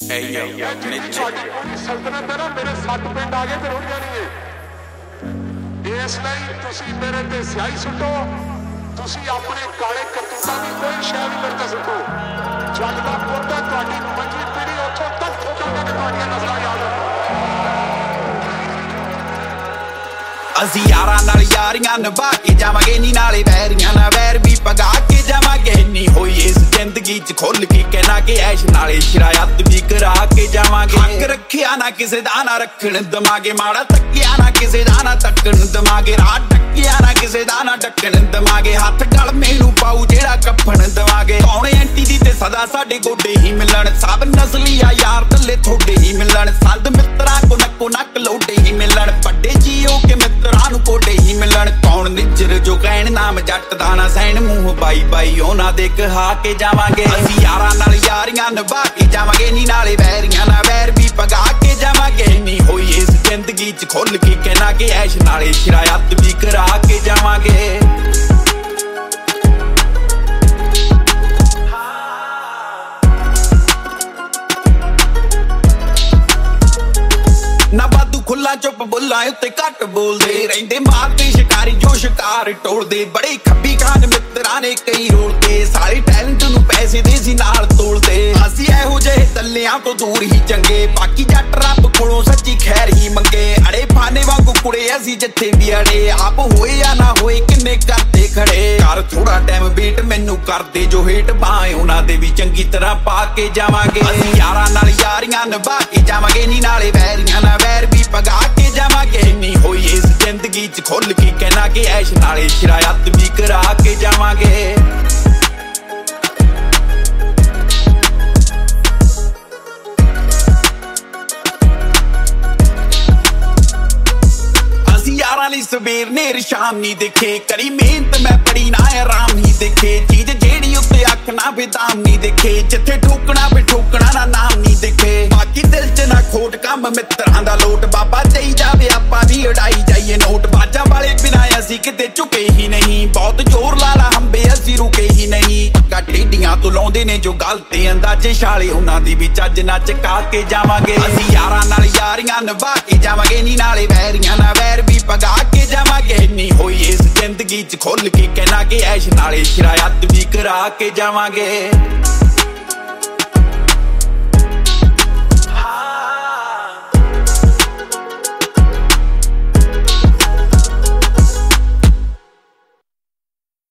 सल्तनत है ना मेरे 7 पिंड आगे फिर रुक जानी है इसलिए तुसी मेरे ते स्याही सुटो तुसी अपने काले करतूतां दी कोई शै भी मेरे ते सुटो जग दा पुੱਤ ਤੁਹਾਡੀ 5ਵੀਂ पीढ़ी ਉੱਥੋਂ तक ठोकांगा कि ਤੁਹਾਡੀਆਂ नस्लां याद ਅਸੀਂ यारां नाल यारियां निभा के जावांगे नी नाले वैरियां ना वैर भी पगा के जावांगे नी होई इस जिंदगी च खुल के कहना कि ऐश नाले शरायत भी करा के जावांगे हक रखिया ना किसे दा ना रखण दमागे माड़ा तकिया ना किसे दा ना तकण दमागे रात टकिया ना किसे दा ना टकण दमागे हथ गल मेनू पाऊ जेड़ा कफन दवागे कौन एंटी दी ते सदा साडे गोडे ही मिलन सब नस्ली आ यार तले थोड़े ही मिलन संद मित्रा को नक लोडे ही मिलन बड़े जीओ के मित्रां नू कोडे ही मिलन कौन निजर जो कहण नाम जट दा ना सैन मूंह बाई बाई ओना दे कहा के जावांगे ਅਸੀਂ यारां नाल यारियां निभा के जावांगे नी नाले वैरियां ना वैर भी पगा के जावांगे नी होई इस जिंदगी च खुल के कहना कि ऐश नाले शरायत भी करा के जावांगे ना बादू खुला चुप बुल्ला उत्ते घट बोलदे रहिंदे मारते शिकारी जो शिकार टोलदे बड़े खब्बी खान मित्रां ने कई रोलदे सारे टैलेंट नू पैसे दे सी नाल तोलदे ਅਸੀਂ ਇਹੋ ਜਿਹੇ ਤੱਲਿਆਂ ਤੋਂ ਦੂਰ ਹੀ ਚੰਗੇ ਬਾਕੀ ਜੱਟ ਰੱਬ ਕੋਲੋਂ ਸੱਚੀ ਖੈਰ ਹੀ ਮੰਗੇ ਅੜੇ ਫਾਨੇ ਵਾਂਗੂ ਕੁੜੇ ਅਸੀਂ ਜਿੱਥੇ ਵੀ ਅੜੇ ਆਪ ਹੋਏ ਆ ਨਾ ਹੋਏ ਕਿੰਨੇ ਕਰਦੇ ਖੜੇ ਕਰ ਥੋੜਾ ਟਾਈਮ ਵੇਟ ਮੈਨੂੰ ਕਰਦੇ ਜੋ ਹੇਟ ਬਾਏ ਉਹਨਾਂ ਦੇ ਵੀ ਚੰਗੀ ਤਰ੍ਹਾਂ ਪਾ ਕੇ ਜਾਵਾਂਗੇ ਅਸੀਂ ਯਾਰਾਂ ਨਾਲ ਯਾਰੀਆਂ ਨਿਭਾ ਕੇ ਜਾਵਾਂਗੇ ਨੀ ਨਾਲੇ ਵੈਰੀਆਂ ਨਾ ਵੈਰ ਵੀ ਪਗਾ ਕੇ ਜਾਵਾਂਗੇ ਨੀ ਹੋਈ ਇਸ ਜ਼ਿੰਦਗੀ ਚ ਖੁੱਲ ਕੇ ਕਹਿਣਾ ਕਿ ਐਸ਼ ਨਾਲੇ ਸ਼ਰਾਇਤ ਵੀ ਕਰਾ ਕੇ ਜਾਵਾਂਗੇ ਸਵੇਰ ਨੇਰ ਸ਼ਾਮ ਨੀ ਦੇਖੇ ਕਰੀ ਮਿਹਨਤ ਮੈਂ ਬੜੀ ਨਾ ਆਰਾਮ ਨੀ ਦੇਖੇ ਚੀਜ਼ ਜਿਹੜੀ ਉੱਤੇ ਅੱਖ ਨਾ ਬੇਦਾਮ ਨੀ ਦੇਖੇ ਜਿੱਥੇ ਠੋਕਣਾ ਵੀ ਠੋਕਣਾ ਨਾ ਨਾਮ ਨੀ ਦੇਖੇ ਬਾਕੀ ਦਿਲ ਚ ਨਾ ਖੋਟ ਕੰਮ ਮਿੱਤਰਾਂ ਦਾ ਲੋਟ ਬਾਬਾ ਦੇਈ ਜਾਵੇ ਆਪਾਂ ਵੀ ਉਡਾਈ ਜਾਈਏ ਨੋਟ ਬਾਜਾਂ ਵਾਲੇ ਬਿਨਾਂ ਅਸੀਂ ਕਿਤੇ ਝੁਕੇ ਹੀ ਨਹੀਂ ਬਹੁਤ ਜ਼ੋਰ ਲਾ ਲਾ ਹੰਬੇ ਅਸੀਂ ਰੁਕੇ ਹੀ ਨਹੀਂ ਪੱਕਾ ਟੇਡੀਆਂ ਤੋਂ ਲਾਉਂਦੇ ਨੇ ਜੋ ਗਲਤੇ ਅੰਦਾਜ਼ੇ ਛਾਲੇ ਉਹਨਾਂ ਦੀ ਵੀ ਚੱਜ ਨਾ ਚਕਾ ਕੇ ਜਾਵਾਂਗੇ ਅਸੀਂ ਯਾਰਾਂ ਨਾਲ ਯਾਰੀਆਂ ਨਿਭਾ ਕੇ ਜਾਵਾਂਗੇ ਨੀ ਨਾਲੇ ਵੈਰੀਆਂ ਨਾ ਵੈਰ ਵੀ ਪਗਾ ਕੇ ਜਾਵਾਂਗੇ ਨੀ ਹੋਈ ਇਸ ਜ਼ਿੰਦਗੀ ਚ ਖੁੱਲ ਕੇ ਕਹਿਣਾ ਕਿ ਐਸ਼ ਨਾਲੇ ਸ਼ਰਾਇਤ ਵੀ ਕਰਾ ਕੇ ਜਾਵਾਂਗੇ